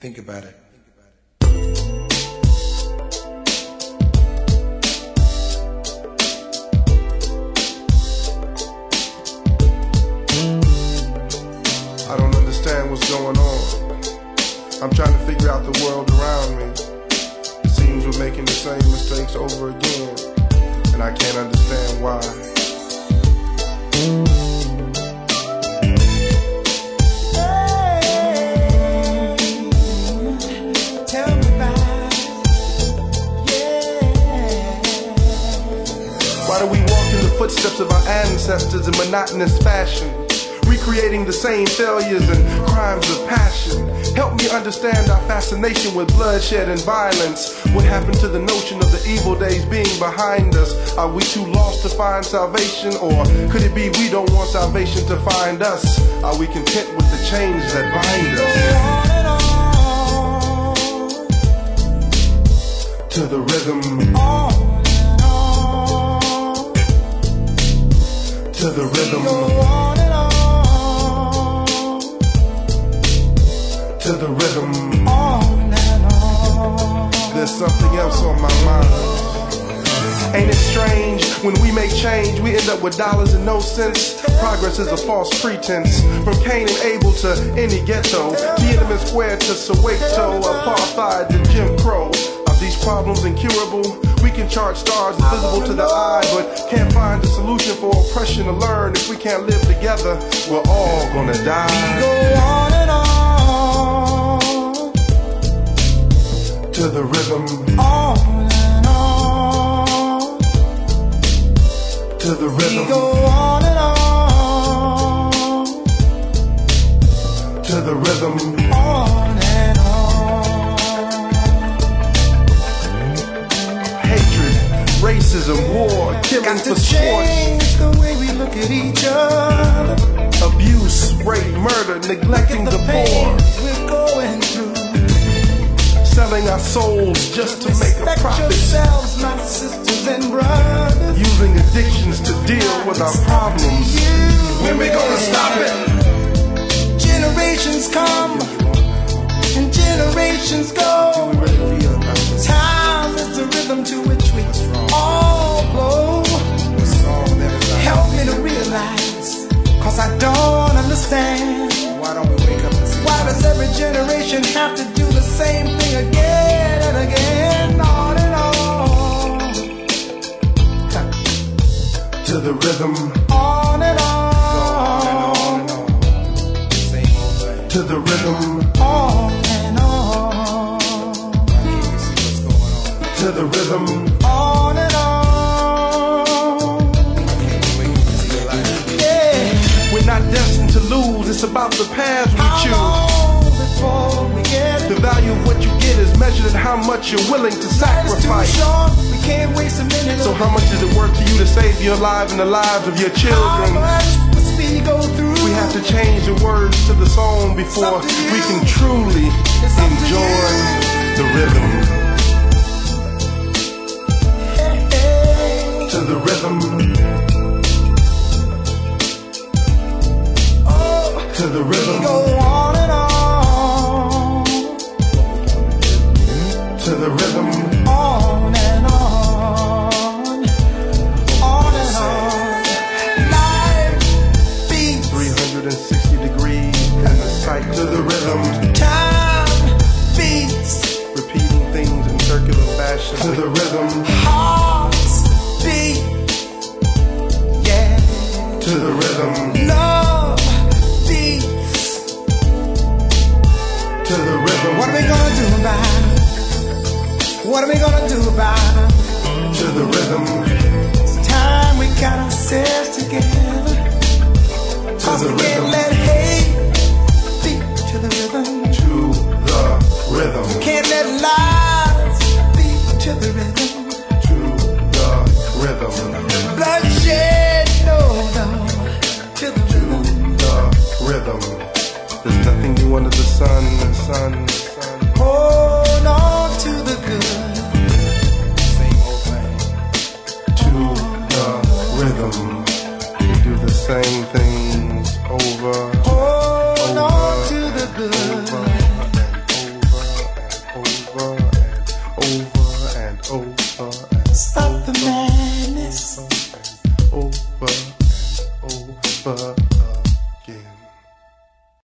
Think about it. I don't understand what's going on. I'm trying to figure out the world around me. It seems we're making the same mistakes over again, and I can't understand why. Why do we walk in the footsteps of our ancestors in monotonous fashion, recreating the same failures and crimes of passion? Help me understand our fascination with bloodshed and violence. What happened to the notion of the evil days being behind us? Are we too lost to find salvation? Or could it be we don't want salvation to find us? Are we content with the chains that bind us? To the rhythm. To the rhythm. To the rhythm. There's something else on my mind. Ain't it strange? When we make change, we end up with dollars and no cents. Progress is a false pretense. From Cain and Abel to any ghetto, Tiananmen Square to Soweto, apartheid to Jim Crow. Are these problems incurable? We can chart stars invisible to the eye, but can't find a solution for oppression to learn. If we can't live together, we're all gonna die. Go on and on. To the rhythm. On and on. To the rhythm. We go on and on. To the rhythm. On and on. Hatred, racism, war, killing Got for to sport. change the way we look at each other. Abuse, rape, murder, neglecting the poor. We're going through. Selling our souls just to make a Respect profit. yourselves, my sisters and brothers. Using addictions to deal with our problems. When we gonna stop it? Generations come and generations go. Time is the rhythm to which we all flow. Help me to realize, cause I don't understand. Why don't we wake up and see? Why does every generation have to do the same thing again and again? On and on. To the rhythm. On and on. To the rhythm. On and on. To the rhythm. On and on. Yeah. We're not destined to lose. It's about the paths we How choose. long before we get it? The value of what you get is measured in how much you're willing to Life's sacrifice. too short. We can't waste a minute. So how much is it worth to you to save your life and the lives of your How children? much must we go through? We have to change the words to the song before we can truly enjoy the rhythm. To the rhythm. To the rhythm. Go on and on. To the rhythm. On and on. On and on. Life beats. 360 degrees in the sight. To the rhythm. Time beats. Repeating things in circular fashion. To the rhythm. Hearts beat. Yeah. To the rhythm. Love beats. To the rhythm. What are we gonna do about it? What are we gonna do about it? To the rhythm. It's time we got ourselves together. Cause the we can't rhythm. let hate beat to the rhythm. To the rhythm. Can't let lies beat to the rhythm. To the rhythm. Bloodshed, no, no, to the rhythm. The rhythm. There's nothing new under the sun. The sun. Hold on to the good. Same old thing. To the rhythm. We do the same things over. Hold on to the good. Over and over. over and over.